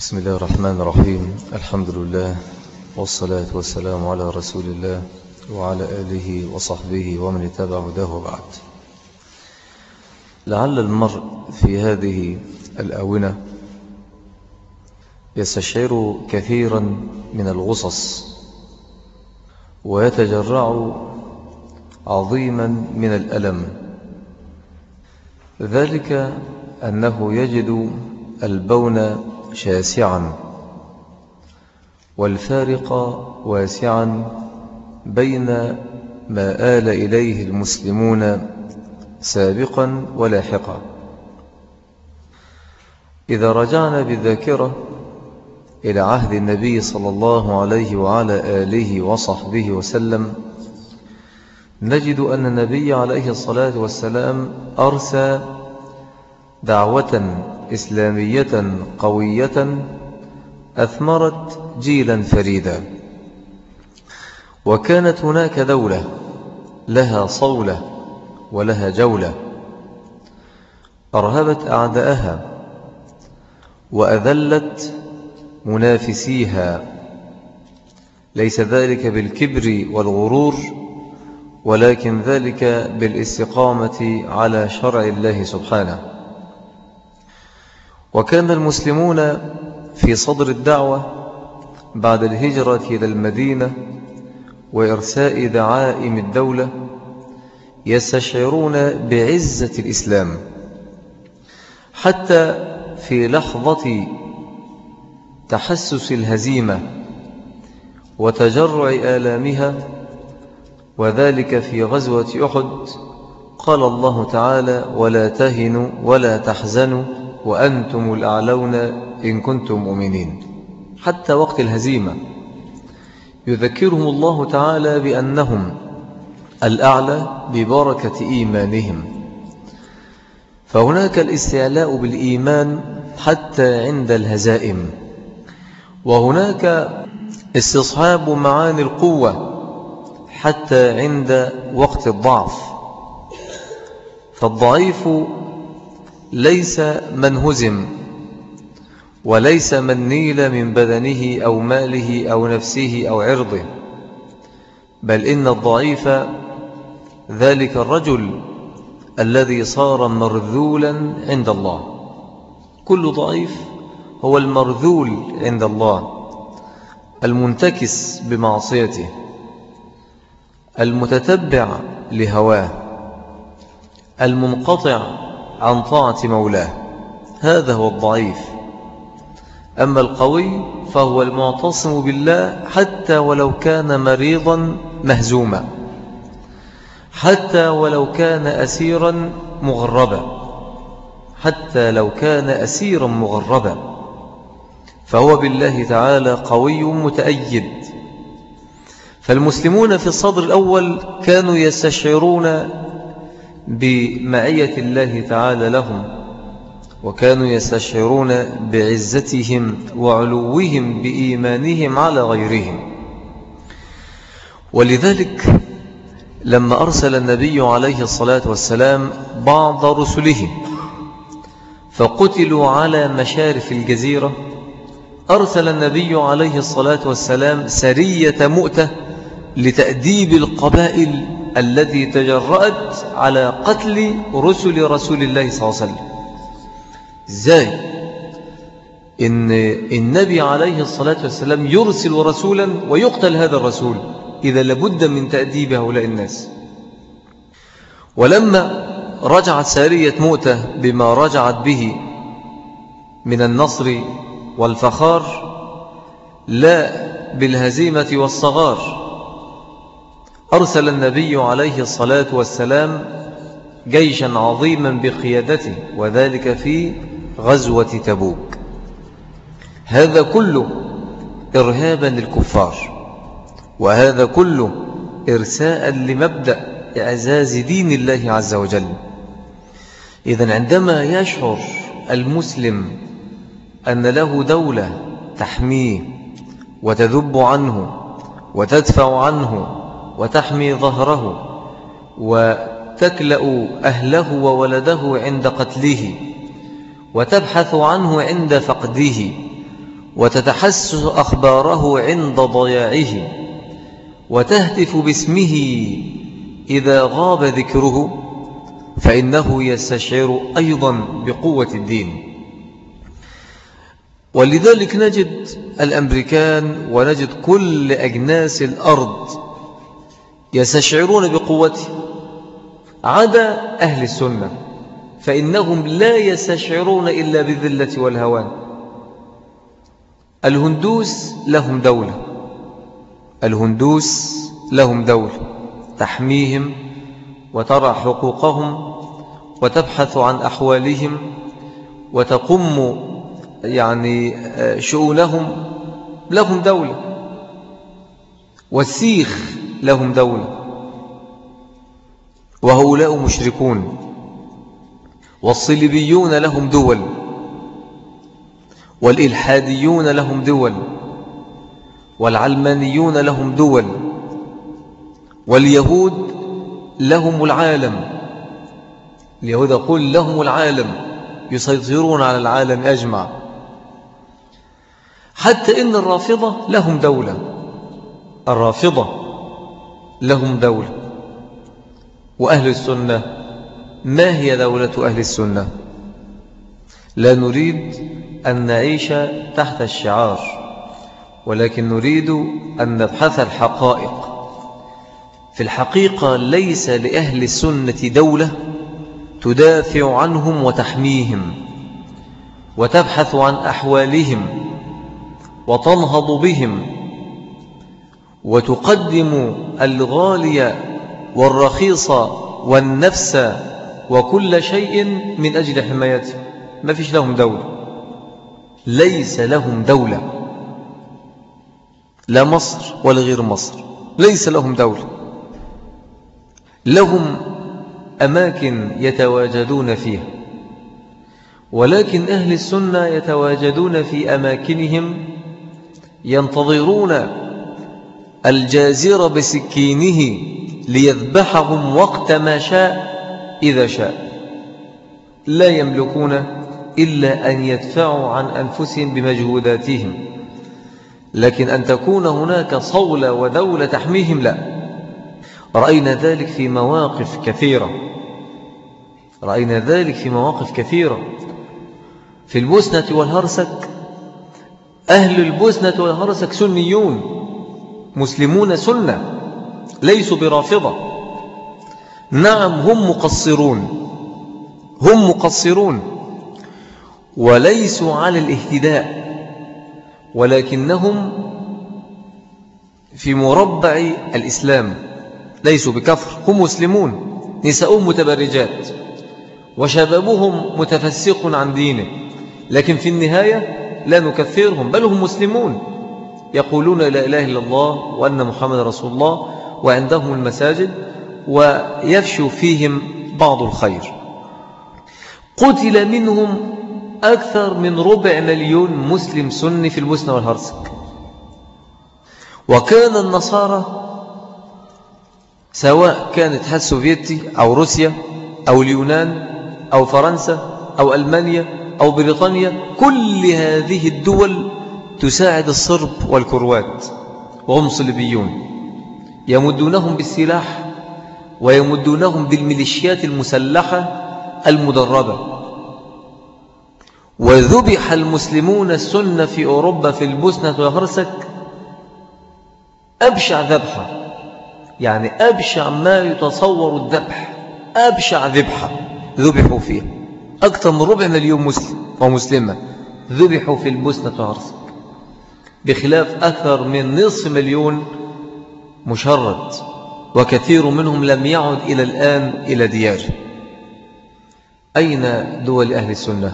بسم الله الرحمن الرحيم. الحمد لله والصلاة والسلام على رسول الله وعلى آله وصحبه ومن اتبع هداه وبعد. لعل المرء في هذه الآونة يستشعر كثيرا من الغصص ويتجرع عظيما من الألم، ذلك أنه يجد البون شاسعا والفارق واسعا بين ما آل إليه المسلمون سابقا ولاحقا. إذا رجعنا بالذاكرة إلى عهد النبي صلى الله عليه وعلى آله وصحبه وسلم، نجد أن النبي عليه الصلاة والسلام أرسى دعوة إسلامية قوية أثمرت جيلا فريدا، وكانت هناك دولة لها صولة ولها جولة أرهبت أعداءها وأذلت منافسيها، ليس ذلك بالكبر والغرور، ولكن ذلك بالاستقامة على شرع الله سبحانه. وكان المسلمون في صدر الدعوة بعد الهجرة إلى المدينة وإرساء دعائم الدولة يستشعرون بعزة الإسلام، حتى في لحظة تحسس الهزيمة وتجرع آلامها، وذلك في غزوة أحد، قال الله تعالى: ولا تهنوا ولا تحزنوا وأنتم الأعلون إن كنتم مؤمنين. حتى وقت الهزيمة يذكرهم الله تعالى بأنهم الأعلى ببركة إيمانهم. فهناك الاستعلاء بالإيمان حتى عند الهزائم، وهناك استصحاب معاني القوة حتى عند وقت الضعف. فالضعيف ليس من هزم، وليس من نيل من بدنه أو ماله أو نفسه أو عرضه، بل إن الضعيف ذلك الرجل الذي صار مرذولا عند الله. كل ضعيف هو المرذول عند الله، المنتكس بمعصيته، المتتبع لهواه، المنقطع عن طاعة مولاه، هذا هو الضعيف. أما القوي فهو المعتصم بالله حتى ولو كان مريضا مهزوما، حتى ولو كان أسيرا مغربا، حتى لو كان أسيرا مغربا، فهو بالله تعالى قوي متأيد. فالمسلمون في الصدر الأول كانوا يستشعرون بمعية الله تعالى لهم، وكانوا يستشعرون بعزتهم وعلوهم بإيمانهم على غيرهم. ولذلك لما أرسل النبي عليه الصلاة والسلام بعض رسله فقتلوا على مشارف الجزيرة، أرسل النبي عليه الصلاة والسلام سرية مؤتة لتأديب القبائل التي تجرأت على قتل رسل رسول الله صلى الله عليه وسلم. إزاي إن النبي عليه الصلاة والسلام يرسل رسولا ويقتل هذا الرسول؟ إذا لابد من تأديب هؤلاء الناس. ولما رجعت سارية مؤتة بما رجعت به من النصر والفخار، لا بالهزيمة والصغار، أرسل النبي عليه الصلاة والسلام جيشا عظيما بقيادته، وذلك في غزوة تبوك. هذا كله إرهابا للكفار، وهذا كله إرساء لمبدأ إعزاز دين الله عز وجل. إذن عندما يشعر المسلم أن له دولة تحميه وتذب عنه وتدفع عنه وتحمي ظهره وتكلأ أهله وولده عند قتله وتبحث عنه عند فقده وتتحسس أخباره عند ضياعه وتهتف باسمه إذا غاب ذكره، فإنه يستشعر أيضا بقوة الدين. ولذلك نجد الأمريكان ونجد كل أجناس الأرض يستشعرون بقوته، عدا أهل السنة فإنهم لا يستشعرون إلا بالذلة والهوان. الهندوس لهم دولة، الهندوس لهم دولة تحميهم وترى حقوقهم وتبحث عن أحوالهم وتقم شؤونهم، لهم دولة. والسيخ لهم دولة وهؤلاء مشركون. والصليبيون لهم دول، والإلحاديون لهم دول، والعلمانيون لهم دول، واليهود لهم العالم. اليهود يقول لهم العالم، يسيطرون على العالم أجمع. حتى إن الرافضة لهم دولة، الرافضة لهم دولة. وأهل السنة، ما هي دولة أهل السنة؟ لا نريد أن نعيش تحت الشعار، ولكن نريد أن نبحث الحقائق. في الحقيقة ليس لأهل السنة دولة تدافع عنهم وتحميهم وتبحث عن أحوالهم وتنهض بهم وتقدم الغالي والرخيص والنفس وكل شيء من أجل حمايته. ما فيش لهم دولة، ليس لهم دولة، لا مصر ولا غير مصر، ليس لهم دولة. لهم أماكن يتواجدون فيها، ولكن أهل السنة يتواجدون في أماكنهم ينتظرون الجازر بسكينه ليذبحهم وقت ما شاء إذا شاء. لا يملكون إلا أن يدفعوا عن أنفسهم بمجهوداتهم، لكن أن تكون هناك صولة ودولة تحميهم لا. رأينا ذلك في مواقف كثيرة، رأينا ذلك في مواقف كثيرة. في البوسنة والهرسك، أهل البوسنة والهرسك سنيون مسلمون سنة، ليسوا برافضة. نعم هم مقصرون، هم مقصرون وليسوا على الاهتداء، ولكنهم في مربع الإسلام، ليسوا بكفر، هم مسلمون. نساؤهم متبرجات وشبابهم متفسق عن دينه، لكن في النهاية لا نكفرهم، بل هم مسلمون يقولون لا إله إلا الله وأن محمد رسول الله، وعندهم المساجد ويفشو فيهم بعض الخير. قتل منهم أكثر من 250,000 مسلم سني في البوسنة والهرسك. وكان النصارى سواء كان الاتحاد السوفيتي أو روسيا أو اليونان أو فرنسا أو ألمانيا أو بريطانيا، كل هذه الدول تساعد الصرب والكروات، وهم صليبيون، يمدونهم بالسلاح ويمدونهم بالميليشيات المسلحة المدربة. وذبح المسلمون السنة في أوروبا في البوسنة والهرسك أبشع ذبحة، يعني أبشع ما يتصور الذبح، أبشع ذبحة ذبحوا فيها. أكثر من 250,000 مسلم ومسلمة ذبحوا في البوسنة والهرسك، بخلاف أكثر من 500,000 مشرد، وكثير منهم لم يعد إلى الآن إلى دياره. أين دول أهل السنة؟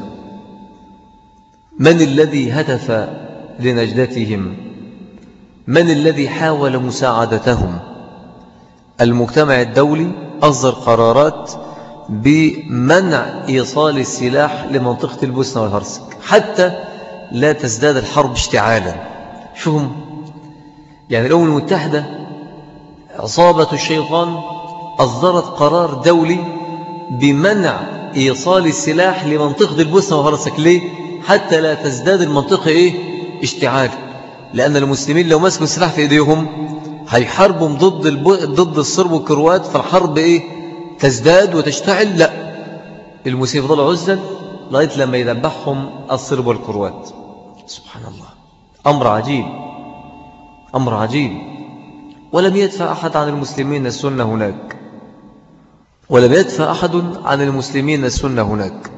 من الذي هتف لنجدتهم؟ من الذي حاول مساعدتهم؟ المجتمع الدولي أصدر قرارات بمنع إيصال السلاح لمنطقة البوسنة والهرسك حتى لا تزداد الحرب اشتعالا. شوهم يعني الأمم المتحدة عصابة الشيطان أصدرت قرار دولي بمنع إيصال السلاح لمنطقة البوسنة والهرسك. ليه؟ حتى لا تزداد المنطقة اشتعال، لأن المسلمين لو مسكوا السلاح في إيديهم هيحاربوا ضد الصرب والكروات، فالحرب تزداد وتشتعل. لا، المسلمين يفضلوا عزا لغاية لما يذبحهم الصرب والكروات. سبحان الله، أمر عجيب، أمر عجيب. ولم يدفع أحد عن المسلمين السنة هناك، ولم يدفع أحد عن المسلمين السنة هناك.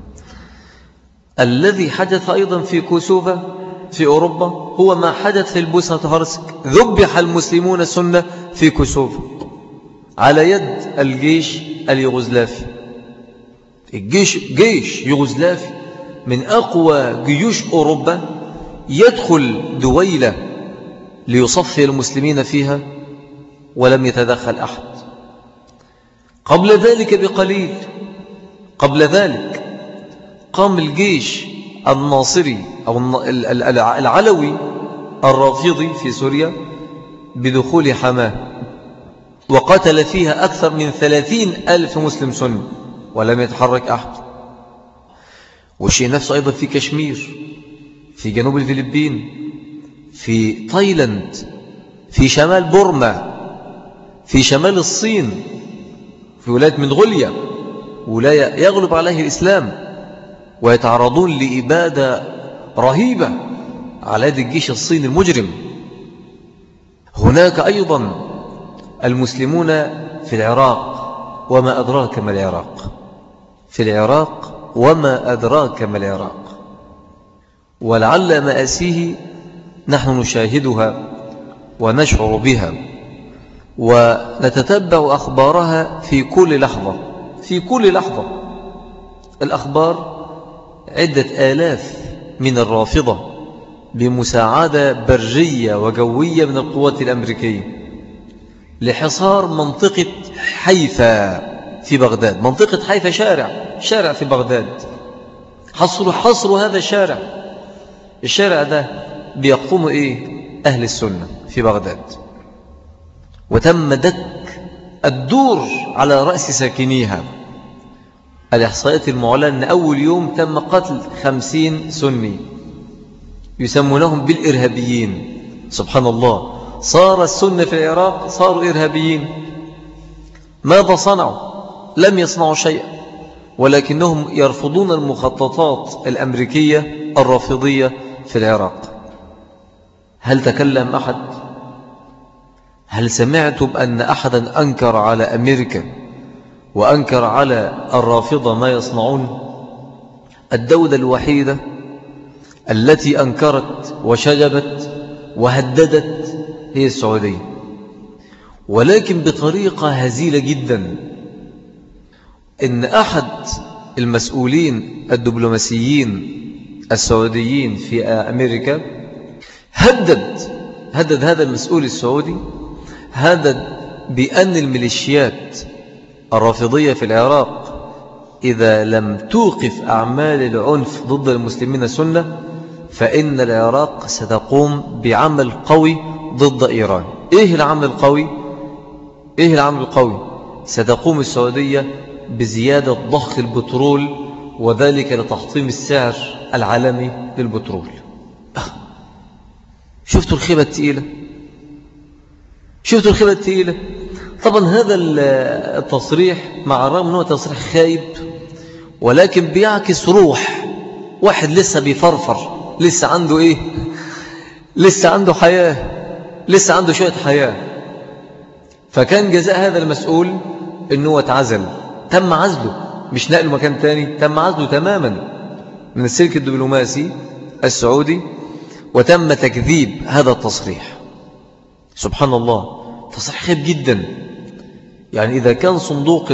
الذي حدث أيضا في كوسوفا في أوروبا هو ما حدث في البوسنة هرسك. ذبح المسلمون السنة في كوسوفا على يد الجيش اليوغوسلافي. جيش يوغوسلافي من أقوى جيوش أوروبا يدخل دويلة ليصفي المسلمين فيها ولم يتدخل أحد. قبل ذلك بقليل، قبل ذلك قام الجيش الناصري أو العلوي الرافضي في سوريا بدخول حماه، وقتل فيها أكثر من 30,000 مسلم سني ولم يتحرك أحد. والشيء نفسه أيضا في كشمير، في جنوب الفلبين، في تايلاند، في شمال بورما، في شمال الصين، في ولاية منغوليا، ولاية يغلب عليه الإسلام، ويتعرضون لإبادة رهيبة على يد الجيش الصيني المجرم. هناك أيضا المسلمون في العراق، وما أدراك ما العراق، في العراق وما أدراك ما العراق. ولعل مآسيه نحن نشاهدها ونشعر بها ونتتبع أخبارها في كل لحظة، في كل لحظة. الأخبار عدة آلاف من الرافضة بمساعدة برية وجوية من القوات الأمريكية لحصار منطقة حيفا في بغداد. منطقة حيفا شارع في بغداد، حصروا هذا الشارع ده بيقوم أهل السنة في بغداد، وتم دك الدور على رأس ساكنيها. الإحصائيات المعلنة أن أول يوم تم قتل 50 سني يسمونهم بالإرهابيين. سبحان الله، صار السنة في العراق صاروا إرهابيين. ماذا صنعوا؟ لم يصنعوا شيئا، ولكنهم يرفضون المخططات الأمريكية الرافضية في العراق. هل تكلم أحد؟ هل سمعتم أن أحدا أنكر على أمريكا وأنكر على الرافضة ما يصنعون؟ الدولة الوحيدة التي أنكرت وشجبت وهددت هي السعودية، ولكن بطريقة هزيلة جدا. إن أحد المسؤولين الدبلوماسيين السعوديين في أمريكا هدد هذا المسؤول السعودي، هدد بأن الميليشيات الرافضية في العراق إذا لم توقف أعمال العنف ضد المسلمين السنة فإن العراق ستقوم بعمل قوي ضد إيران. إيه العمل القوي؟ ستقوم السعودية بزيادة ضخ البترول، وذلك لتحطيم السعر العالمي للبترول. شفتوا الخيبة التقيلة؟ طبعا هذا التصريح مع الرغم أنه تصريح خايب، ولكن بيعكس روح واحد لسه بيفرفر، لسه عنده لسه عنده حياة، لسه عنده شوية حياة. فكان جزاء هذا المسؤول أنه اتعزل، تم عزله، مش نقله مكان تاني، تم عزله تماما من السلك الدبلوماسي السعودي، وتم تكذيب هذا التصريح. سبحان الله، تصريح خيب جدا. يعني إذا كان صندوق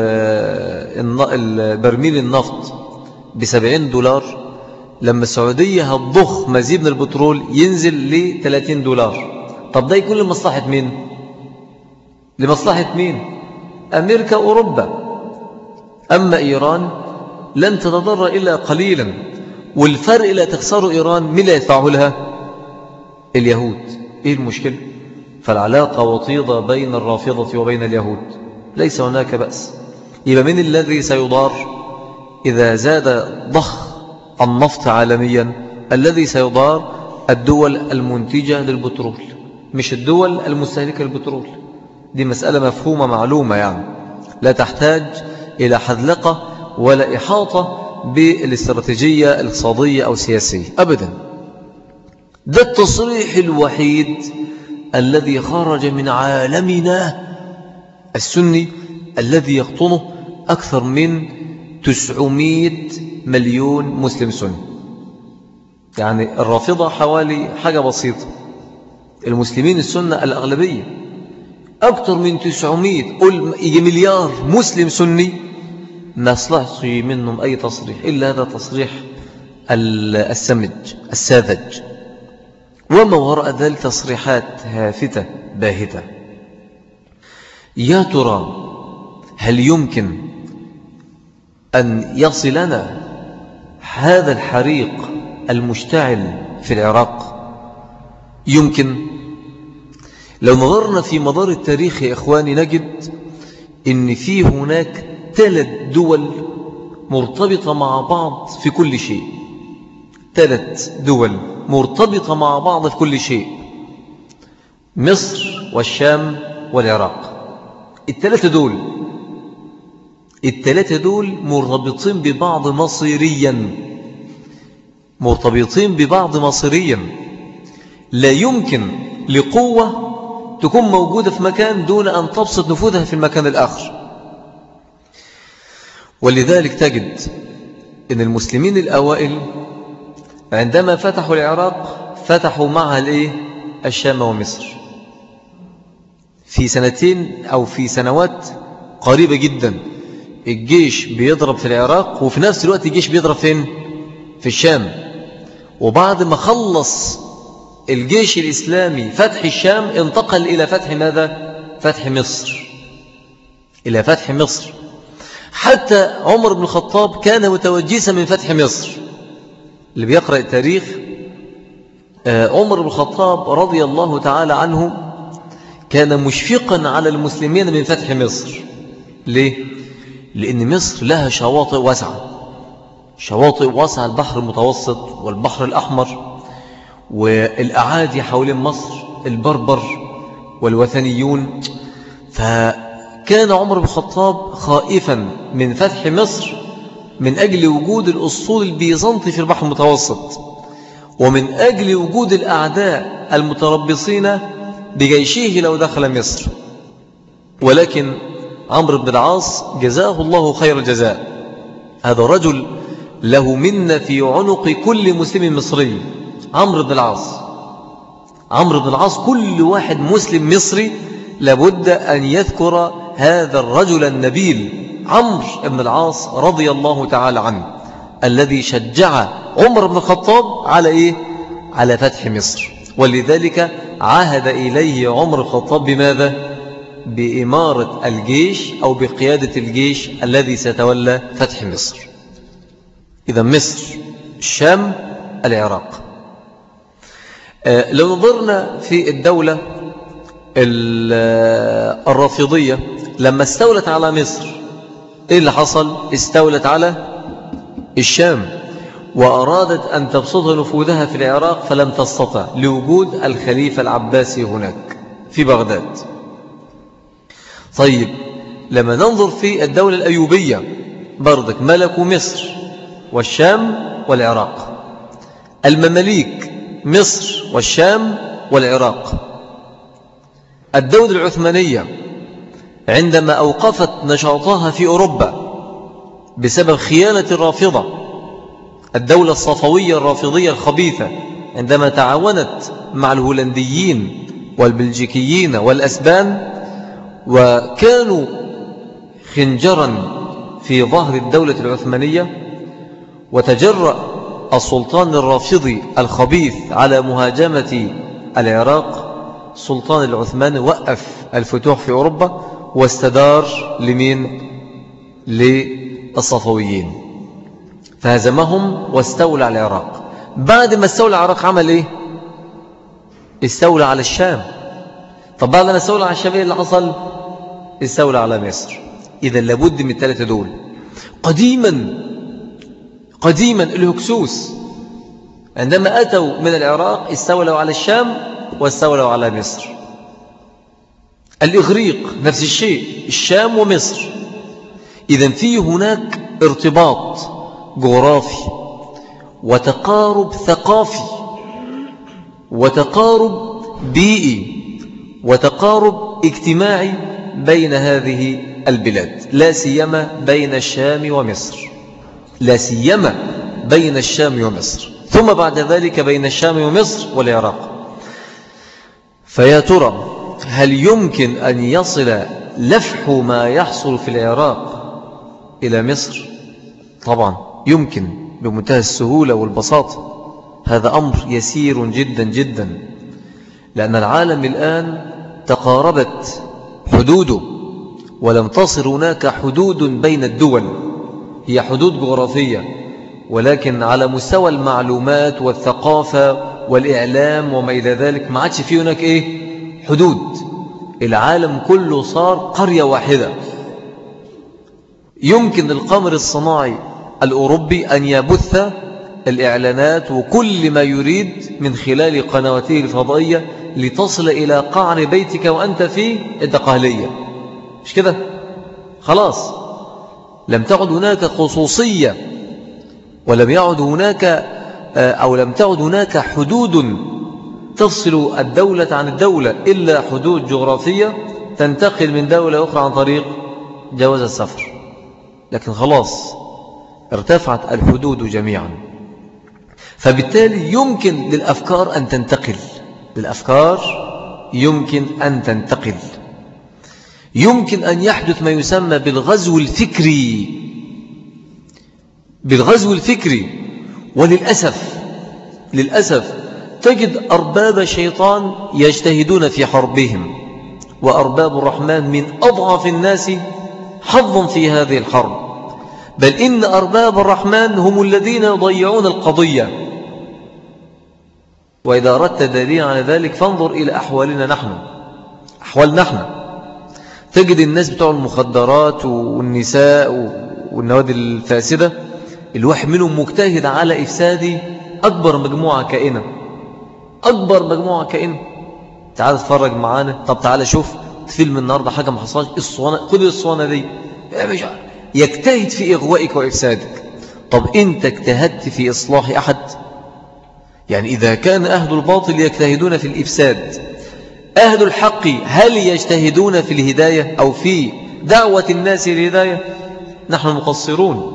برميل النفط $70، لما السعودية هتضخ مزيد من البترول ينزل $30. طب ده يكون لمصلحة مين؟ لمصلحة مين؟ أمريكا وأوروبا. أما إيران لن تتضرر إلا قليلا، والفرق لا تخسر إيران من لا يدفعه لها؟ اليهود. إيه المشكلة؟ فالعلاقة وطيدة بين الرافضة وبين اليهود، ليس هناك بأس. يبقى من الذي سيضار إذا زاد ضخ النفط عالميا؟ الذي سيضار الدول المنتجة للبترول، مش الدول المستهلكة للبترول. دي مسألة مفهومة معلومة، يعني لا تحتاج إلى حذلقة ولا إحاطة بالاستراتيجية الاقتصادية أو السياسية أبدا. ده التصريح الوحيد الذي خرج من عالمنا السني الذي يقطنه أكثر من 900 مليون مسلم سني. يعني الرافضة حوالي حاجة بسيطة، المسلمين السنة الأغلبية أكثر من 900، قل يجي مليار مسلم سني، ما صلحش منهم أي تصريح إلا هذا تصريح السمج الساذج، وما وراء ذلك تصريحات هافتة باهتة. يا ترى هل يمكن أن يصلنا هذا الحريق المشتعل في العراق؟ يمكن. لو نظرنا في مدار التاريخ يا إخواني نجد إن في هناك 3 دول مرتبطة مع بعض في كل شيء. 3 دول مرتبطة مع بعض في كل شيء: مصر والشام والعراق. ال3 دول مرتبطين ببعض مصيريا، مرتبطين ببعض مصيريا. لا يمكن لقوة تكون موجودة في مكان دون أن تبسط نفوذها في المكان الآخر. ولذلك تجد أن المسلمين الأوائل عندما فتحوا العراق فتحوا معها الشام ومصر في سنتين أو في سنوات قريبة جدا. الجيش بيضرب في العراق وفي نفس الوقت الجيش بيضرب فين؟ في الشام. وبعد ما خلص الجيش الإسلامي فتح الشام انتقل إلى فتح ماذا؟ فتح مصر، إلى فتح مصر. حتى عمر بن الخطاب كان متوجسا من فتح مصر. اللي بيقرأ التاريخ عمر بن الخطاب رضي الله تعالى عنه كان مشفقا على المسلمين من فتح مصر. ليه؟ لأن مصر لها شواطئ واسعة، شواطئ واسعة، البحر المتوسط والبحر الأحمر، والأعادي حول مصر، البربر والوثنيون. فكان عمر بن الخطاب خائفا من فتح مصر من أجل وجود الأسطول البيزنطي في البحر المتوسط، ومن أجل وجود الأعداء المتربصين بجيشه لو دخل مصر. ولكن عمرو بن العاص جزاه الله خير الجزاء، هذا رجل له منة في عنق كل مسلم مصري. عمرو بن العاص كل واحد مسلم مصري لابد أن يذكر هذا الرجل النبيل عمرو بن العاص رضي الله تعالى عنه، الذي شجع عمر بن الخطاب على على فتح مصر. ولذلك عهد إليه عمر الخطاب بماذا؟ بإمارة الجيش أو بقيادة الجيش الذي سيتولى فتح مصر. إذا مصر، الشام، العراق. لو نظرنا في الدولة الرافضية لما استولت على مصر، إيه اللي حصل؟ استولت على الشام وأرادت أن تبسط نفوذها في العراق فلم تستطع لوجود الخليفة العباسي هناك في بغداد. طيب لما ننظر في الدولة الأيوبية برضك ملكوا مصر والشام والعراق. المماليك مصر والشام والعراق. الدولة العثمانية عندما أوقفت نشاطها في أوروبا بسبب خيانة الرافضة، الدولة الصفوية الرافضية الخبيثة عندما تعاونت مع الهولنديين والبلجيكيين والأسبان وكانوا خنجرا في ظهر الدولة العثمانية، وتجرأ السلطان الرافضي الخبيث على مهاجمة العراق، السلطان العثماني وقف الفتوح في أوروبا واستدار لمين؟ للصفويين، فهزمهم واستولى على العراق. بعد ما استولى على العراق عمل ايه؟ استولى على الشام. طب بعد ما استولى على الشام ايه اللي حصل؟ استولى على مصر. إذا لابد من الثلاثة دول. قديما الهكسوس عندما أتوا من العراق استولوا على الشام واستولوا على مصر. الإغريق نفس الشيء، الشام ومصر. إذن في هناك ارتباط جغرافي وتقارب ثقافي وتقارب بيئي وتقارب اجتماعي بين هذه البلاد، لا سيما بين الشام ومصر، لا سيما بين الشام ومصر، ثم بعد ذلك بين الشام ومصر والعراق. فيا ترى هل يمكن أن يصل لفح ما يحصل في العراق إلى مصر؟ طبعا يمكن بمنتهى السهولة والبساطة. هذا أمر يسير جدا جدا، لأن العالم الآن تقاربت حدوده ولم تصر هناك حدود بين الدول، هي حدود جغرافية، ولكن على مستوى المعلومات والثقافة والإعلام وما إلى ذلك ما عادش فيه هناك حدود. العالم كله صار قرية واحدة. يمكن القمر الصناعي الأوروبي أن يبث الإعلانات وكل ما يريد من خلال قنواته الفضائية لتصل إلى قعر بيتك وأنت في الدقهلية، مش كده؟ خلاص لم تعد هناك خصوصية، ولم يعد هناك لم تعد هناك حدود تفصل الدولة عن الدولة، إلا حدود جغرافية تنتقل من دولة أخرى عن طريق جواز السفر. لكن خلاص ارتفعت الحدود جميعا. فبالتالي يمكن للأفكار أن تنتقل، للأفكار يمكن أن تنتقل، يمكن أن يحدث ما يسمى بالغزو الفكري، بالغزو الفكري. للأسف تجد أرباب الشيطان يجتهدون في حربهم، وأرباب الرحمن من أضعف الناس حظا في هذه الحرب. بل إن أرباب الرحمن هم الذين يضيعون القضية. وإذا أردت دليل على ذلك فانظر إلى أحوالنا نحن. تجد الناس بتوع المخدرات والنساء والنوادي الفاسدة، الواحد منهم مجتهد على إفساد أكبر مجموعة كائنة. تعال تتفرج معانا، طب تعال شوف فيلم النهاردة حاجة ما حصلش، خذ الصوانة دي، يجتهد في إغوائك وإفسادك. طب أنت اجتهدت في إصلاح أحد؟ يعني إذا كان أهل الباطل يجتهدون في الإفساد، أهل الحق هل يجتهدون في الهداية أو في دعوة الناس للهداية؟ نحن مقصرون.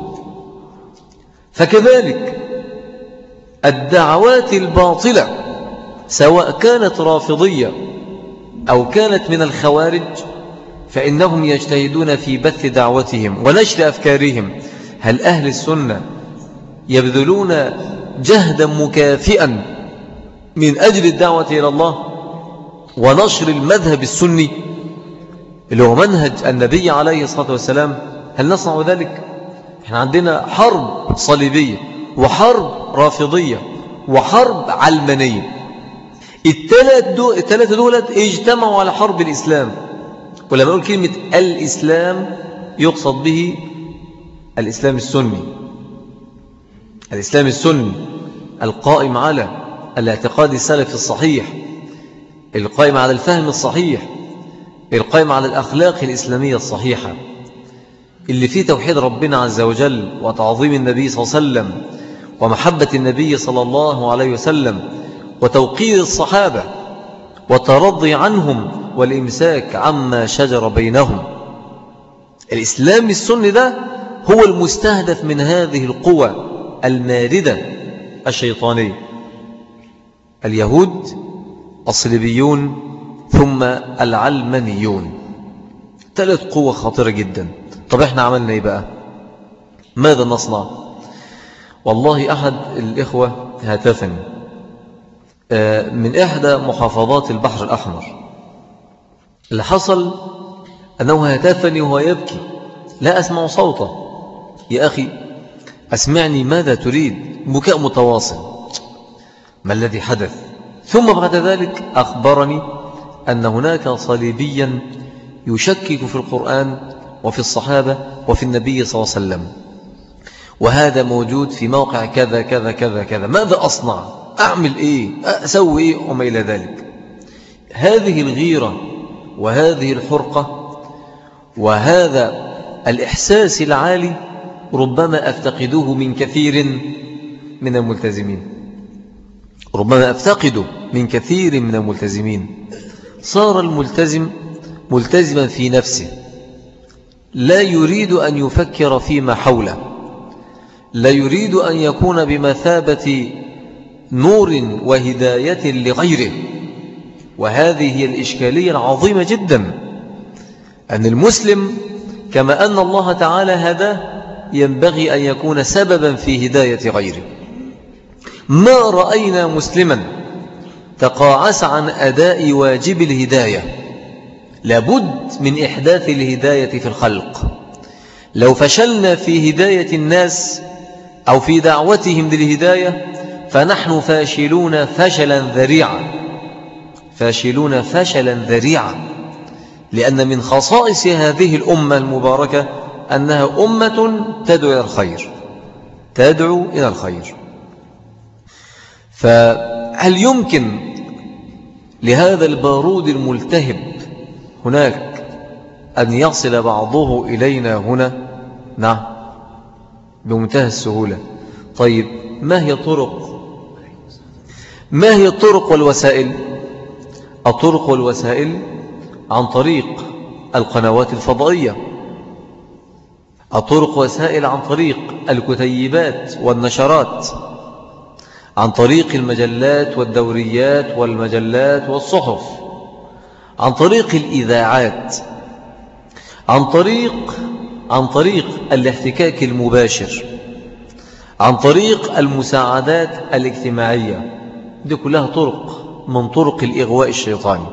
فكذلك الدعوات الباطلة سواء كانت رافضية أو كانت من الخوارج، فإنهم يجتهدون في بث دعوتهم ونشر أفكارهم. هل أهل السنة يبذلون جهدا مكافئا من أجل الدعوة إلى الله ونشر المذهب السني اللي هو منهج النبي عليه الصلاة والسلام؟ هل نصنع ذلك؟ احنا عندنا حرب صليبية وحرب رافضية وحرب علمانية. الثلاثة دولت اجتمعوا على حرب الإسلام. ولما أقول كلمة الإسلام يقصد به الإسلام السني القائم على الاعتقاد السلفي الصحيح، القائم على الفهم الصحيح، القائم على الأخلاق الإسلامية الصحيحة، اللي فيه توحيد ربنا عز وجل وتعظيم النبي صلى الله عليه وسلم ومحبة النبي صلى الله عليه وسلم وتوقير الصحابة والترضي عنهم والإمساك عما شجر بينهم. الإسلام السني ده هو المستهدف من هذه القوى الماردة الشيطانية، اليهود، الصليبيون، ثم العلمانيون. 3 قوى خطيرة جدا. طب احنا عملنا ايه بقى؟ ماذا نصنع؟ والله أحد الإخوة هاتفني من إحدى محافظات البحر الأحمر. اللي حصل أنه هاتفني وهو يبكي، لا أسمع صوته. يا أخي أسمعني، ماذا تريد؟ بكاء متواصل. ما الذي حدث؟ ثم بعد ذلك أخبرني أن هناك صليبيا يشكك في القرآن وفي الصحابة وفي النبي صلى الله عليه وسلم، وهذا موجود في موقع كذا كذا كذا كذا، ماذا أصنع؟ أعمل إيه؟ أسوي إيه؟ وما إلى ذلك. هذه الغيرة وهذه الحرقة وهذا الإحساس العالي ربما أفتقده من كثير من الملتزمين، ربما أفتقده من كثير من الملتزمين. صار الملتزم ملتزما في نفسه، لا يريد أن يفكر فيما حوله، لا يريد أن يكون بمثابة نور وهداية لغيره. وهذه هي الإشكالية العظيمة جدا، أن المسلم كما أن الله تعالى هداه ينبغي أن يكون سببا في هداية غيره. ما رأينا مسلما تقاعس عن أداء واجب الهداية. لابد من إحداث الهداية في الخلق. لو فشلنا في هداية الناس أو في دعوتهم للهداية فنحن فاشلون فشلا ذريعا، فاشلون فشلا ذريعا، لأن من خصائص هذه الأمة المباركة أنها أمة تدعو إلى الخير، تدعو إلى الخير. فهل يمكن لهذا البارود الملتهب هناك أن يصل بعضه إلينا هنا؟ نعم، بمنتهى السهولة. طيب ما هي الطرق والوسائل؟ الطرق والوسائل عن طريق القنوات الفضائية، الطرق والوسائل عن طريق الكتيبات والنشرات، عن طريق المجلات والدوريات والمجلات والصحف، عن طريق الإذاعات، عن طريق الاحتكاك المباشر، عن طريق المساعدات الاجتماعية. دي كلها طرق من طرق الإغواء الشيطاني.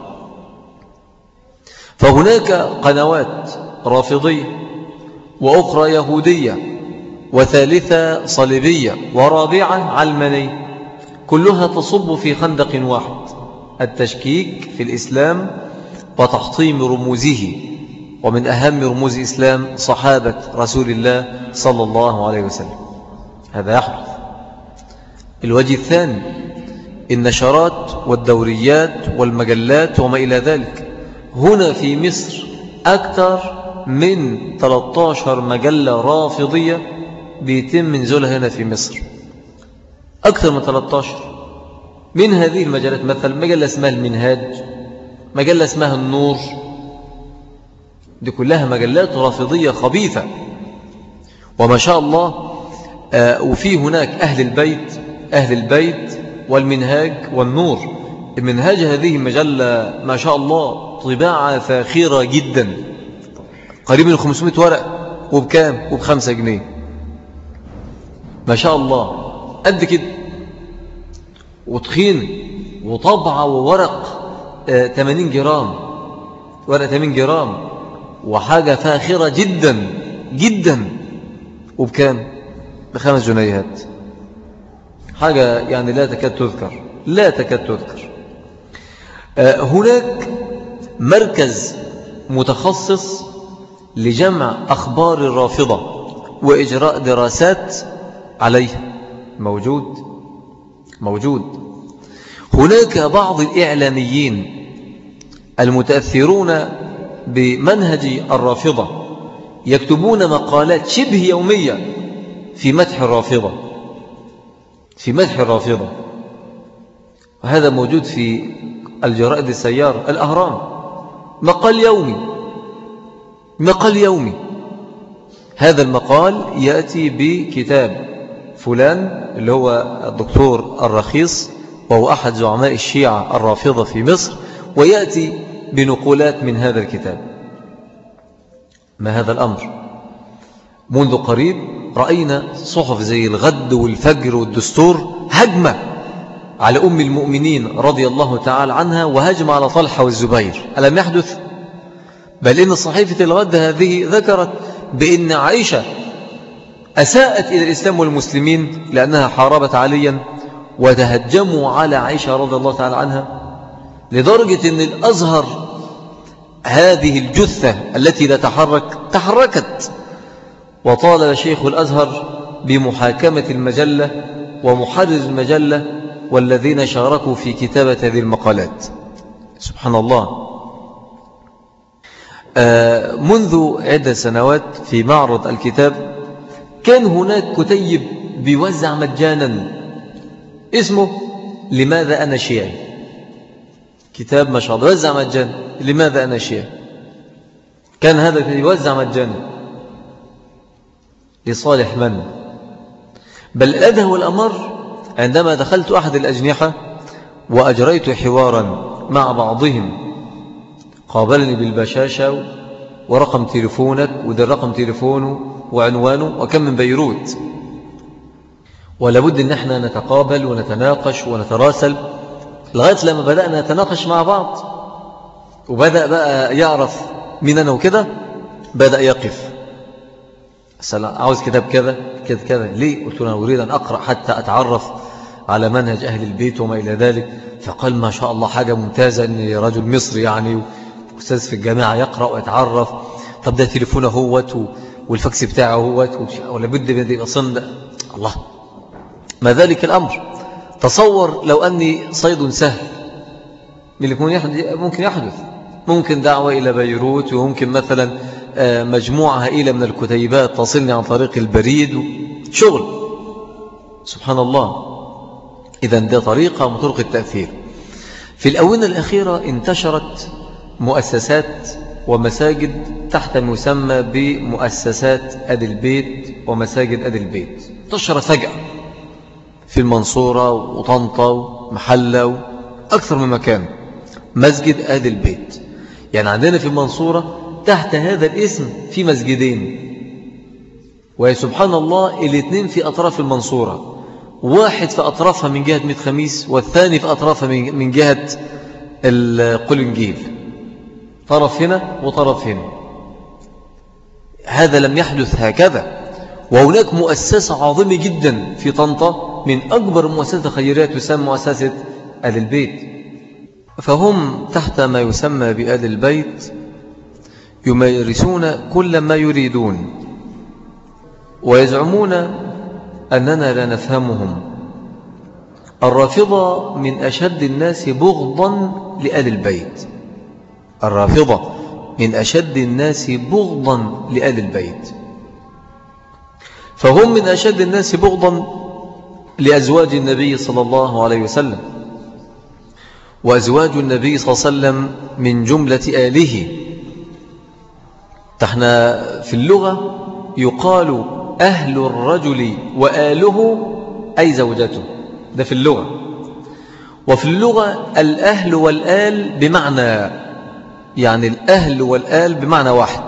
فهناك قنوات رافضية وأخرى يهودية وثالثة صليبية ورابعة علمانية، كلها تصب في خندق واحد: التشكيك في الإسلام وتحطيم رموزه، ومن أهم رموز الإسلام صحابة رسول الله صلى الله عليه وسلم. هذا يحدث. الوجه الثاني: النشرات والدوريات والمجلات وما إلى ذلك. هنا في مصر أكثر من 13 مجلة رافضية بيتم نزولها هنا في مصر، أكثر من 13. من هذه المجلات مثلا مجلة اسمها المنهاج، مجلة اسمها النور، دي كلها مجلات رافضية خبيثة. وما شاء الله وفي هناك أهل البيت والمنهاج والنور. المنهاج هذه مجلة ما شاء الله طباعة فاخرة جدا، قريب من 500 ورق، وبكام؟ وب5 جنيه، ما شاء الله، قد كده، وطخين، وطبعة وورق 80 جرام، ورق 80 جرام، وحاجة فاخرة جدا جدا، وبكام؟ ب5 جنيهات. حاجة يعني لا تكاد تذكر. هناك مركز متخصص لجمع أخبار الرافضة وإجراء دراسات عليها، موجود. هناك بعض الإعلاميين المتأثرون بمنهج الرافضة يكتبون مقالات شبه يومية في مدح الرافضة، وهذا موجود في الجرائد السيارة. الأهرام مقال يومي. هذا المقال يأتي بكتاب فلان اللي هو الدكتور الرخيص، وهو أحد زعماء الشيعة الرافضة في مصر، ويأتي بنقولات من هذا الكتاب. ما هذا الأمر؟ منذ قريب رأينا صحف زي الغد والفجر والدستور هجمة على أم المؤمنين رضي الله تعالى عنها، وهجمة على طلحة والزبير. ألم يحدث؟ بل إن صحيفة الغد هذه ذكرت بأن عائشة أساءت إلى الإسلام والمسلمين لأنها حاربت عليا، وتهجموا على عائشة رضي الله تعالى عنها، لدرجة أن الأزهر هذه الجثة التي لا تحركت، وطالب شيخ الأزهر بمحاكمة المجلة ومحرر المجلة والذين شاركوا في كتابة هذه المقالات. سبحان الله. منذ عدة سنوات في معرض الكتاب كان هناك كتيب بيوزع مجانا اسمه لماذا أنا شيعي. كتاب ما شاء الله يوزع مجانا، لماذا أنا شيعي. كان هذا يوزع مجانا لصالح من؟ بل أدهى الأمر عندما دخلت أحد الأجنحة وأجريت حوارا مع بعضهم، قابلني بالبشاشة ورقم تليفونك وده رقم تليفونه وعنوانه وكم من بيروت، ولابد أن احنا نتقابل ونتناقش ونتراسل، لغاية لما بدأنا نتناقش مع بعض وبدأ بقى يعرف مين أنا وكده، بدأ يقف. عاوز كتاب كذا كذا كذا، ليه؟ قلت له أنا أريد أن أقرأ حتى أتعرف على منهج أهل البيت وما إلى ذلك. فقال ما شاء الله حاجة ممتازة، أن رجل مصري يعني أستاذ في الجامعة يقرأ ويتعرف. طب ده تليفونه هوت والفاكس بتاعه هوت ولا بد من ذي أصلا. الله، ما ذلك الأمر. تصور لو أني صيد سهل ممكن يحدث، ممكن دعوة إلى بيروت، وممكن مثلا مجموعة هائلة من الكتيبات تصلني عن طريق البريد شغل. سبحان الله. إذن ده طريقة من طرق التأثير. في الأونة الأخيرة انتشرت مؤسسات ومساجد تحت مسمى بمؤسسات أهل البيت ومساجد أهل البيت، انتشرت فجأة في المنصورة وطنطا ومحلة أكثر من مكان مسجد أهل البيت. يعني عندنا في المنصورة تحت هذا الاسم في مسجدين، وسبحان الله الاثنين في أطراف المنصورة، واحد في أطرافها من جهة ميت خميس والثاني في أطرافها من جهة القلنجيل، طرف هنا وطرف هنا. هذا لم يحدث هكذا. وهناك مؤسسة عظيمة جدا في طنطا من أكبر مؤسسات الخيريات تسمى مؤسسة أهل البيت، فهم تحت ما يسمى بأهل البيت يمارسون كل ما يريدون، ويزعمون أننا لا نفهمهم. الرافضة من أشد الناس بغضا لأهل البيت، الرافضة من أشد الناس بغضا لأهل البيت، فهم من أشد الناس بغضا لأزواج النبي صلى الله عليه وسلم، وأزواج النبي صلى الله عليه وسلم من جملة آله. احنا في اللغة يقال أهل الرجل وآله أي زوجته، ده في اللغة. وفي اللغة الأهل والآل بمعنى، يعني الأهل والآل بمعنى واحد.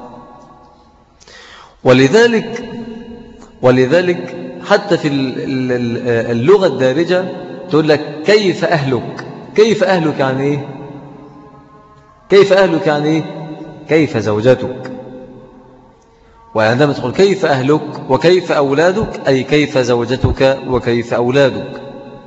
ولذلك حتى في اللغة الدارجة تقول لك كيف أهلك. كيف أهلك يعني إيه؟ كيف أهلك يعني إيه؟ كيف زوجتك. وعندما تقول كيف أهلك وكيف أولادك أي كيف زوجتك وكيف أولادك.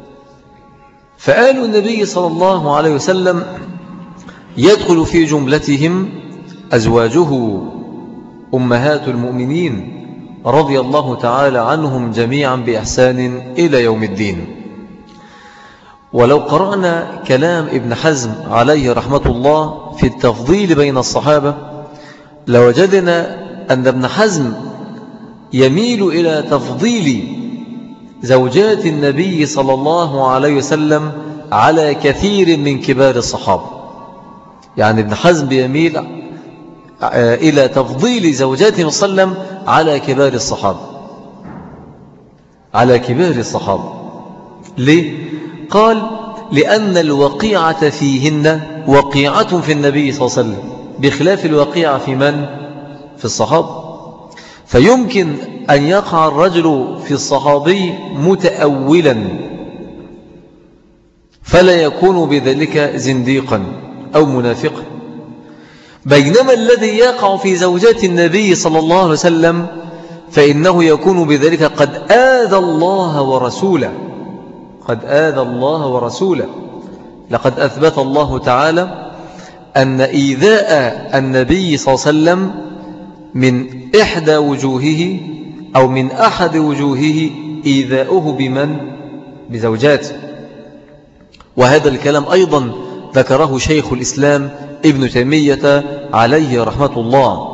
فآل النبي صلى الله عليه وسلم يدخل في جملتهم أزواجه أمهات المؤمنين رضي الله تعالى عنهم جميعا بإحسان إلى يوم الدين. ولو قرأنا كلام ابن حزم عليه رحمة الله في التفضيل بين الصحابة لوجدنا أن ابن حزم يميل إلى تفضيل زوجات النبي صلى الله عليه وسلم على كثير من كبار الصحابة. يعني ابن حزم يميل إلى تفضيل زوجاته صلى الله عليه وسلم على كبار الصحابة، على كبار الصحابة. ليه؟ قال لأن الوقيعة فيهن وقيعة في النبي صلى الله عليه وسلم بخلاف الوقيعة في من؟ في الصحابة. فيمكن أن يقع الرجل في الصحابي متأولا فلا يكون بذلك زنديقا أو منافقا، بينما الذي يقع في زوجات النبي صلى الله عليه وسلم فإنه يكون بذلك قد آذى الله ورسوله، قد آذى الله ورسوله. لقد أثبت الله تعالى أن إيذاء النبي صلى الله عليه وسلم من إحدى وجوهه أو من أحد وجوهه إيذاؤه بمن؟ بزوجاته. وهذا الكلام أيضا ذكره شيخ الإسلام ابن تيمية عليه رحمة الله،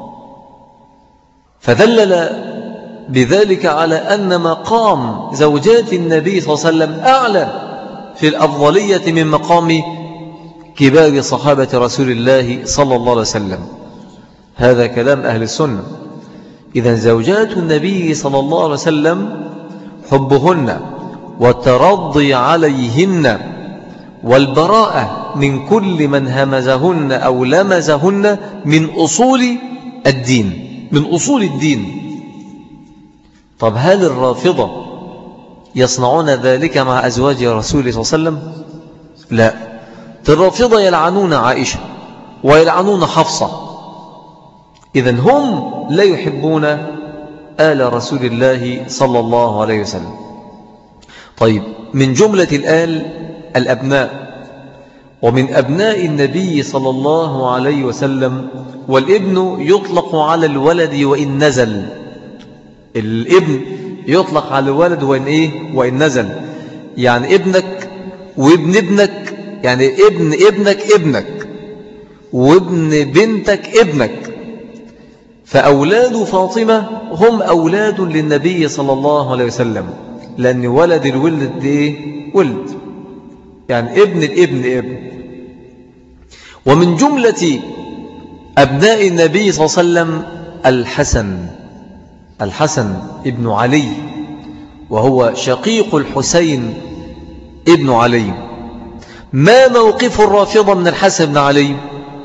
فدلل بذلك على أن مقام زوجات النبي صلى الله عليه وسلم أعلى في الأفضلية من مقام كبار صحابة رسول الله صلى الله عليه وسلم. هذا كلام أهل السنة. إذن زوجات النبي صلى الله عليه وسلم حبهن والترضي عليهن والبراءة من كل من همزهن أو لمزهن من أصول الدين، من أصول الدين. طب هل الرافضة يصنعون ذلك مع أزواج رسول الله صلى الله عليه وسلم؟ لا، الرافضة يلعنون عائشة ويلعنون حفصة. إذن هم لا يحبون آل رسول الله صلى الله عليه وسلم. طيب، من جملة الآل الأبناء، ومن أبناء النبي صلى الله عليه وسلم، والابن يطلق على الولد وإن نزل. الابن يطلق على الولد وإن نزل، يعني ابنك وابن ابنك، يعني ابن ابنك ابنك وابن بنتك ابنك. فأولاد فاطمة هم أولاد للنبي صلى الله عليه وسلم، لأن ولد الولد ولد، يعني ابن الابن ابن. ومن جملة أبناء النبي صلى الله عليه وسلم الحسن ابن علي، وهو شقيق الحسين ابن علي. ما موقف الرافضة من الحسن بن علي؟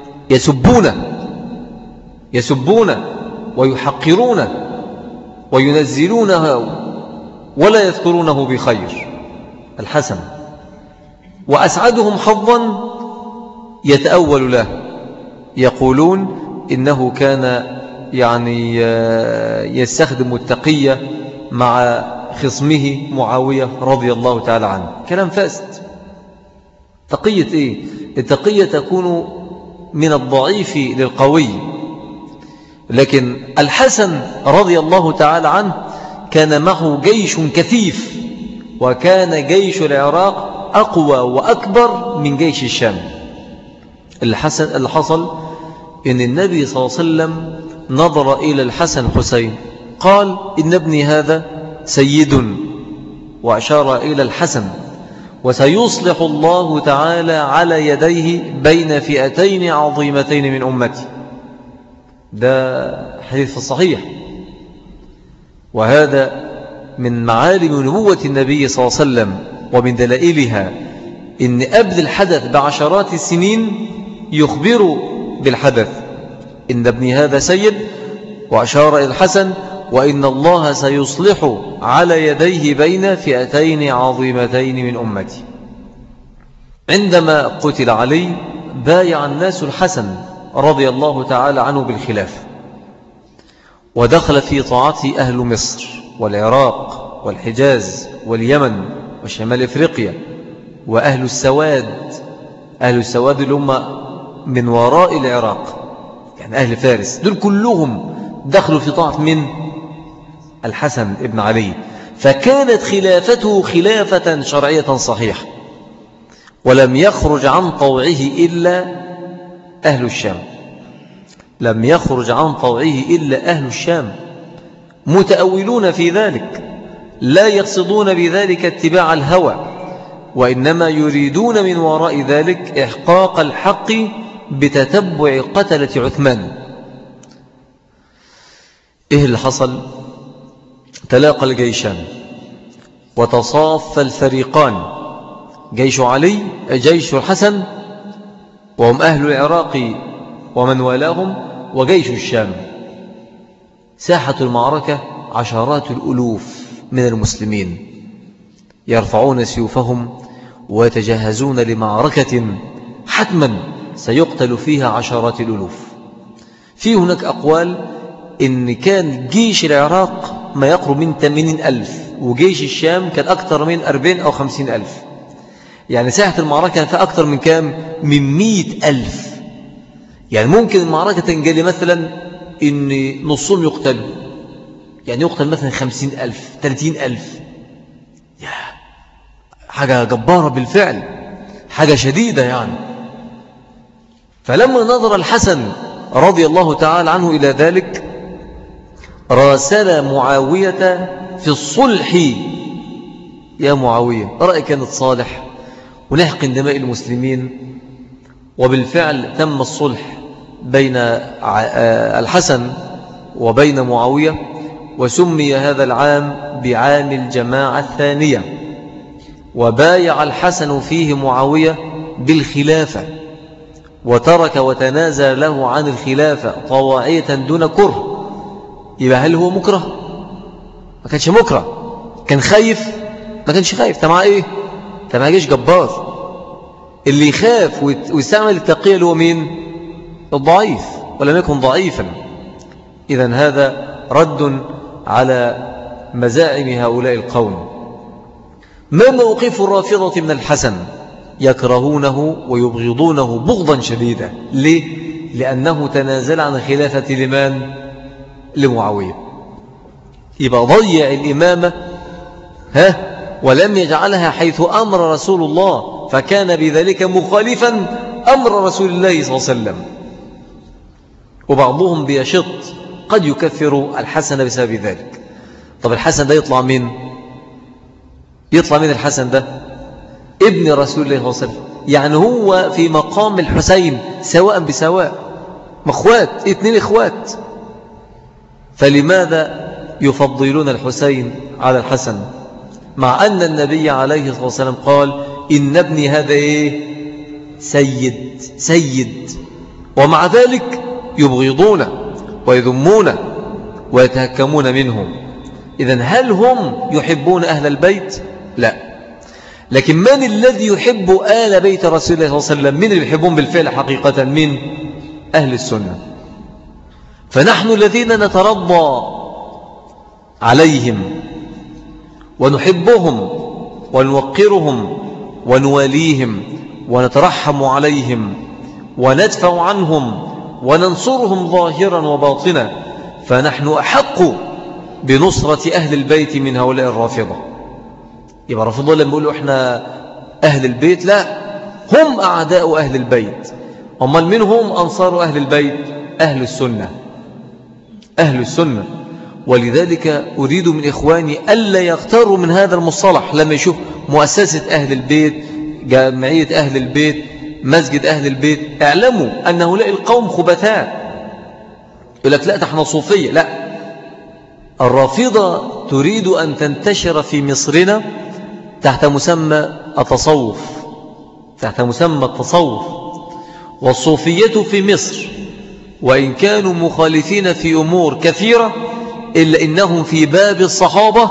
يسبونه ويحقرونه وينزلونه ولا يذكرونه بخير. الحسن، وأسعدهم حظا يتأول له، يقولون إنه كان يعني يستخدم التقية مع خصمه معاوية رضي الله تعالى عنه. كلام فاسد. تقية إيه؟ التقية تكون من الضعيف للقوي. لكن الحسن رضي الله تعالى عنه كان معه جيش كثيف، وكان جيش العراق أقوى وأكبر من جيش الشام. اللي حصل إن النبي صلى الله عليه وسلم نظر إلى الحسن حسين قال: إن ابني هذا سيد، وأشار إلى الحسن، وسيصلح الله تعالى على يديه بين فئتين عظيمتين من أمتي. ده حديث الصحيح. وهذا من معالم نبوة النبي صلى الله عليه وسلم، ومن دلائلها إن قبل الحدث بعشرات السنين يخبر بالحدث: إن ابني هذا سيد، وأشار إلى الحسن، وإن الله سيصلح على يديه بين فئتين عظيمتين من أمتي. عندما قتل علي بايع الناس الحسن رضي الله تعالى عنه بالخلافة، ودخل في طاعته أهل مصر والعراق والحجاز واليمن وشمال إفريقيا وأهل السواد. أهل السواد اللي هم من وراء العراق، يعني أهل فارس، دول كلهم دخلوا في طاعة من الحسن ابن علي. فكانت خلافته خلافة شرعية صحيحة، ولم يخرج عن طوعه إلا أهل الشام. لم يخرج عن طوعه إلا أهل الشام، متأولون في ذلك، لا يقصدون بذلك اتباع الهوى، وإنما يريدون من وراء ذلك إحقاق الحق بتتبع قتلة عثمان. إيه اللي حصل؟ تلاقى الجيشان وتصاف الفريقان، جيش علي، جيش الحسن وهم أهل العراق ومن والاهم، وجيش الشام. ساحة المعركة عشرات الألوف من المسلمين يرفعون سيوفهم ويتجهزون لمعركة حتما سيقتل فيها عشرات الألوف. في هناك أقوال إن كان جيش العراق ما يقرب من 80,000، وجيش الشام كان أكثر من 40 أو 50,000. يعني ساحة المعركة فيها أكثر من كام؟ من 100,000. يعني ممكن المعركة تنجلي مثلا إن نصهم يقتلوا، يعني يقتل مثلا 50,000 30,000. حاجة جبارة بالفعل، حاجة شديدة يعني. فلما نظر الحسن رضي الله تعالى عنه إلى ذلك راسل معاوية في الصلح. يا معاوية، رأيك كانت صالح ونحقن دماء المسلمين. وبالفعل تم الصلح بين الحسن وبين معاوية، وسمي هذا العام بعام الجماعة الثانية. وبايع الحسن فيه معاوية بالخلافة، وترك وتنازل له عن الخلافة طواعية دون كره. يبقى هل هو مكره؟ ما كانش مكره. كان خايف؟ ما كانش خايف. تمع ايه؟ تمع جيش جبار. اللي يخاف ويستعمل التقية اللي هو مين؟ الضعيف، ولم يكن ضعيفا. إذن هذا رد على مزاعم هؤلاء القوم. ما موقف الرافضة من الحسن؟ يكرهونه ويبغضونه بغضا شديدا. ليه؟ لأنه تنازل عن الخلافة لمن؟ لمعاوية. يبقى ضيع الإمامة ولم يجعلها حيث أمر رسول الله، فكان بذلك مخالفا أمر رسول الله صلى الله عليه وسلم. وبعضهم بيشط قد يكفر الحسن بسبب ذلك. طب الحسن ده يطلع مين؟ يطلع مين الحسن ده؟ ابن رسول الله صلى الله عليه وسلم. يعني هو في مقام الحسين سواء بسواء، مخوات، 2 إخوات. فلماذا يفضلون الحسين على الحسن مع أن النبي عليه الصلاة والسلام قال إن ابني هذا سيد، ومع ذلك يبغضون ويذمون ويتهكمون منهم. إذن هل هم يحبون أهل البيت؟ لا. لكن من الذي يحب آل بيت رسول الله صلى الله عليه وسلم؟ من اللي يحبون بالفعل حقيقة؟ من أهل السنة. فنحن الذين نترضى عليهم ونحبهم ونوقرهم ونواليهم ونترحم عليهم وندفع عنهم وننصرهم ظاهرا وباطنا، فنحن أحق بنصرة أهل البيت من هؤلاء الرافضة. يبقى رافضة لما يقولوا إحنا أهل البيت، لا، هم أعداء أهل البيت. أمال منهم أنصار أهل البيت؟ أهل السنة. أهل السنة. ولذلك أريد من إخواني ألا يغتروا من هذا المصطلح. لما يشوف مؤسسة أهل البيت، جمعية أهل البيت، مسجد أهل البيت، اعلموا أن هؤلاء القوم خبثاء. يقول لك لا تحن صوفية. لا، الرافضة تريد أن تنتشر في مصرنا تحت مسمى التصوف، تحت مسمى التصوف. والصوفية في مصر وإن كانوا مخالفين في أمور كثيرة إلا إنهم في باب الصحابة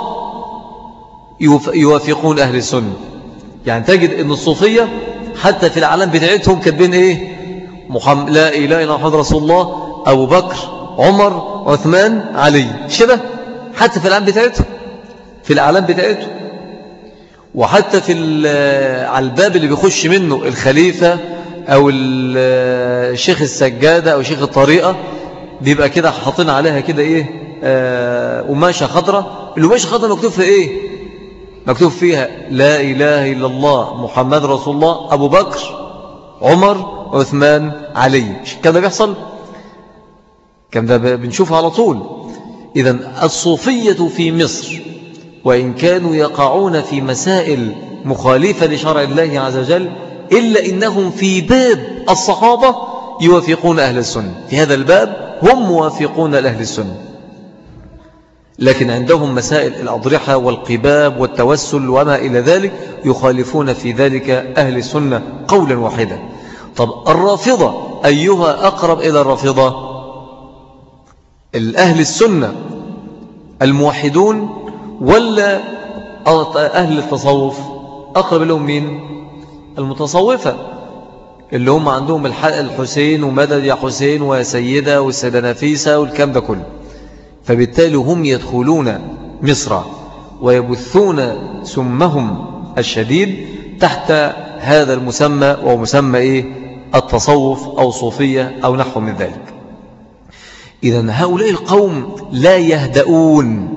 يوافقون أهل السنة. يعني تجد أن الصوفية حتى في العالم بتاعتهم كاتبين لا إله إلا محمد رسول الله، أبو بكر، عمر، عثمان، علي، شبه. حتى في العالم بتاعتهم، في الأعلام بتاعتهم. وحتى في على الباب اللي بيخش منه الخليفة أو الشيخ السجادة أو شيخ الطريقة بيبقى كده حاطين عليها كده قماشة خضراء. القماشة الخضراء مكتوب فيها مكتوب فيها لا إله إلا الله محمد رسول الله أبو بكر عمر عثمان علي. كم ده بيحصل؟ كم ده بنشوفه على طول. إذن الصوفية في مصر وإن كانوا يقعون في مسائل مخالفة لشرع الله عز وجل إلا إنهم في باب الصحابة يوافقون أهل السنة. في هذا الباب هم موافقون لأهل السنة. لكن عندهم مسائل الأضرحة والقباب والتوسل وما إلى ذلك يخالفون في ذلك أهل السنة قولا واحدا. طب الرافضة أيها أقرب إلى الرافضة؟ الأهل السنة الموحدون ولا أهل التصوف؟ أقرب لهم مين؟ المتصوفة، اللي هم عندهم الحسين ومدد يا حسين وسيدة والسيدة نفيسة والكلام ده كله. فبالتالي هم يدخلون مصر ويبثون سمهم الشديد تحت هذا المسمى، ومسمى التصوف أو صوفية أو نحو من ذلك. إذن هؤلاء القوم لا يهدؤون،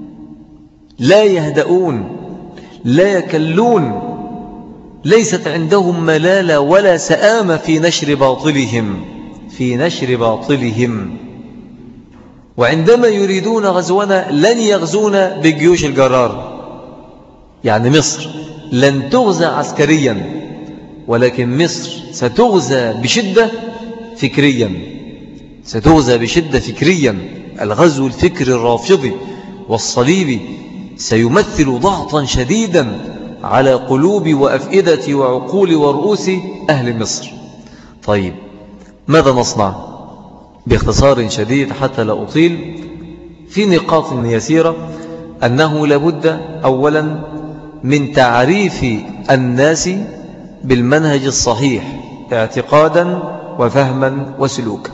لا يهدؤون، لا يكلون، ليست عندهم ملالة ولا سآمة في نشر باطلهم، في نشر باطلهم. وعندما يريدون غزونا لن يغزونا بجيوش الجرار، يعني مصر لن تغزى عسكريا، ولكن مصر ستغزى بشدة فكريا، ستغزى بشدة فكريا. الغزو الفكري الرافضي والصليبي سيمثل ضغطا شديدا على قلوب وأفئدة وعقول ورؤوس أهل مصر. طيب ماذا نصنع؟ باختصار شديد حتى لا أطيل، في نقاط يسيرة، أنه لابد أولا من تعريف الناس بالمنهج الصحيح اعتقادا وفهما وسلوكا.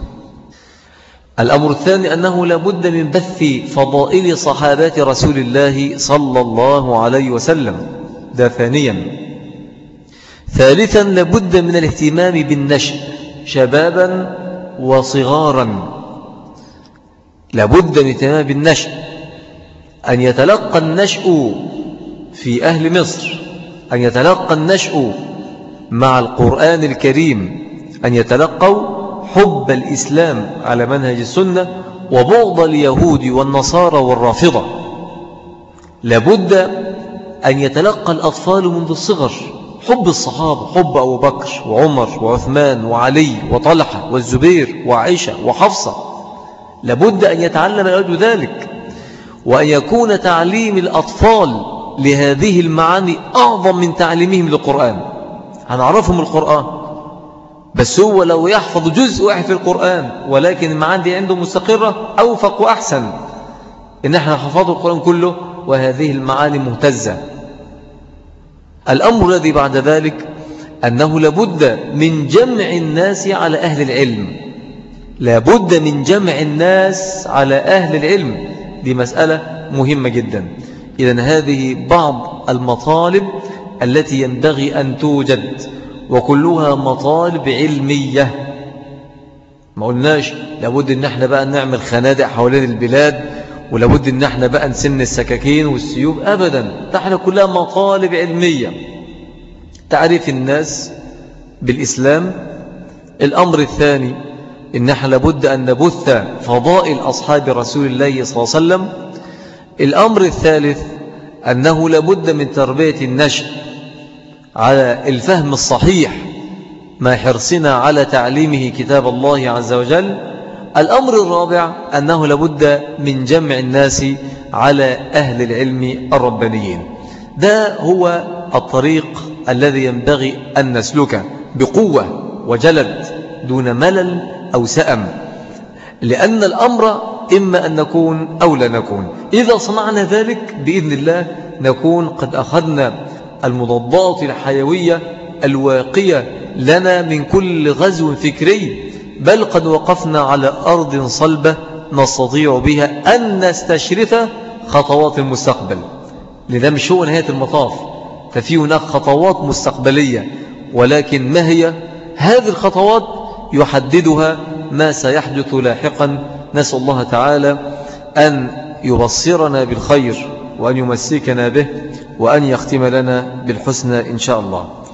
الأمر الثاني أنه لابد من بث فضائل صحابات رسول الله صلى الله عليه وسلم، ده ثانيا. ثالثا لابد من الاهتمام بالنشء شبابا وصغارا، لابد من الاهتمام بالنشء، أن يتلقى النشء في أهل مصر، أن يتلقى النشء مع القرآن الكريم، أن يتلقوا حب الإسلام على منهج السنة وبغض اليهود والنصارى والرافضة. لابد أن يتلقى الأطفال منذ الصغر حب الصحابة، حب أبو بكر وعمر وعثمان وعلي وطلحة والزبير وعائشة وحفصة. لابد أن يتعلم الأولاد ذلك، وأن يكون تعليم الأطفال لهذه المعاني أعظم من تعليمهم للقرآن. هنعرفهم القرآن، بس هو لو يحفظ جزء واحد في القرآن ولكن المعاني دي عنده مستقرة أوفق وأحسن إن احنا حفظوا القرآن كله وهذه المعاني مهتزة. الأمر الذي بعد ذلك أنه لابد من جمع الناس على أهل العلم، لابد من جمع الناس على أهل العلم، دي مسألة مهمة جدا. إذن هذه بعض المطالب التي ينبغي أن توجد، وكلها مطالب علمية. ما قلناش لابد ان احنا بقى نعمل خنادق حوالين البلاد، ولابد ان احنا بقى نسن السكاكين والسيوف، ابدا، احنا كلها مطالب علمية. تعريف الناس بالإسلام. الأمر الثاني ان احنا لابد ان نبث فضائل أصحاب رسول الله صلى الله عليه وسلم. الأمر الثالث أنه لابد من تربية النشء على الفهم الصحيح ما حرصنا على تعليمه كتاب الله عز وجل. الأمر الرابع أنه لابد من جمع الناس على أهل العلم الربانيين. ده هو الطريق الذي ينبغي أن نسلكه بقوة وجلد دون ملل أو سأم، لأن الأمر إما أن نكون أو لا نكون. إذا صنعنا ذلك بإذن الله نكون قد أخذنا المضادات الحيوية الواقية لنا من كل غزو فكري، بل قد وقفنا على أرض صلبة نستطيع بها أن نستشرف خطوات المستقبل. لذا مش هو نهاية المطاف، ففي هناك خطوات مستقبلية، ولكن ما هي هذه الخطوات يحددها ما سيحدث لاحقا. نسأل الله تعالى أن يبصرنا بالخير وأن يمسكنا به وأن يختم لنا بالحسنى إن شاء الله.